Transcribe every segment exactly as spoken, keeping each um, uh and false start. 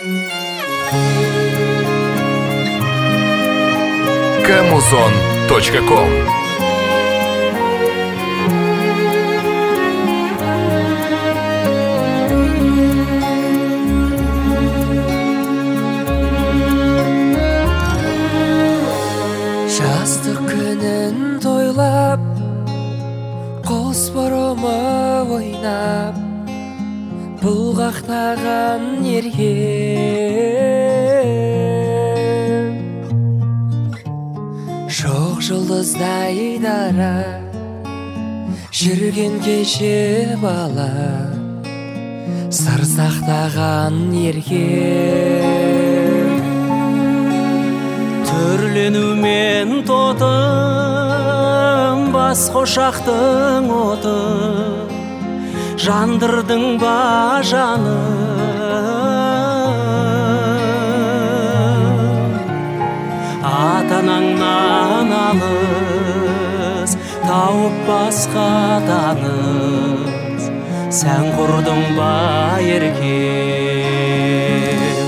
Камузон точка ком. Жастық күнін тойлап, қос бұрымы ойнап, бұлғақтаған ерге жоқ жұлдыздай дара жүрген кеше бала сыр сақтаған ерге түрленумен тотым бас қошақтың оты жандырдың ба жаным атанаңнан алыс тауып басқа таныс сән құрдың ба еркем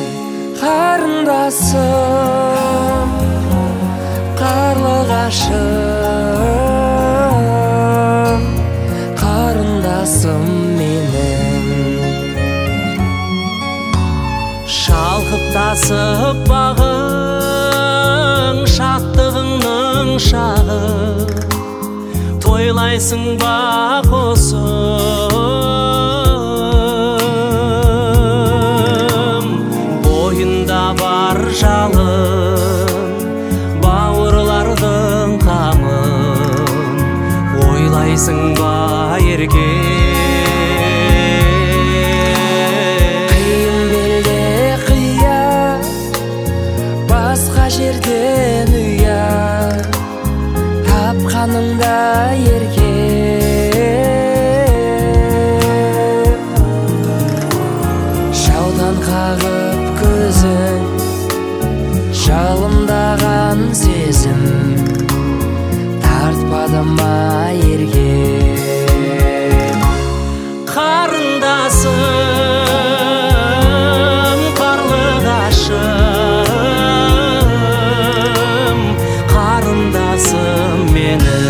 қарындасым қарлығашым қарындасым менің шалқып тасып бағың шаттығыңның шағы тойлайсың ба қосым бойында бар жалын бауырлардың қамын ойлайсың ба еркем қиын белде қия басқа жерден ұят тапқаныңда еркем жаудан қағып көзің жалындаған сезім тартпады ма еркем қарындасым қарлығашым қарындасым менің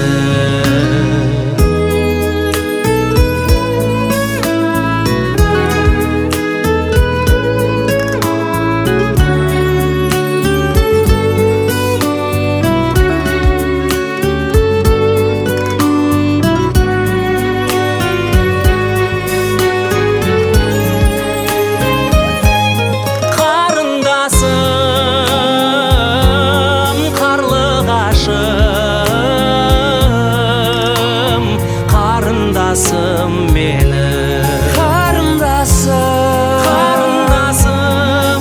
қарындасым менің қарындасым қарындасым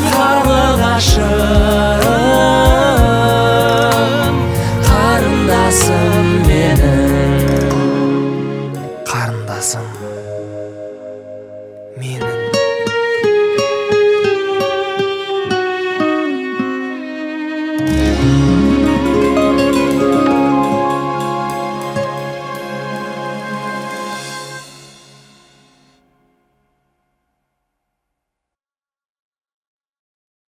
қарлығашым қарындасым менің қарындасым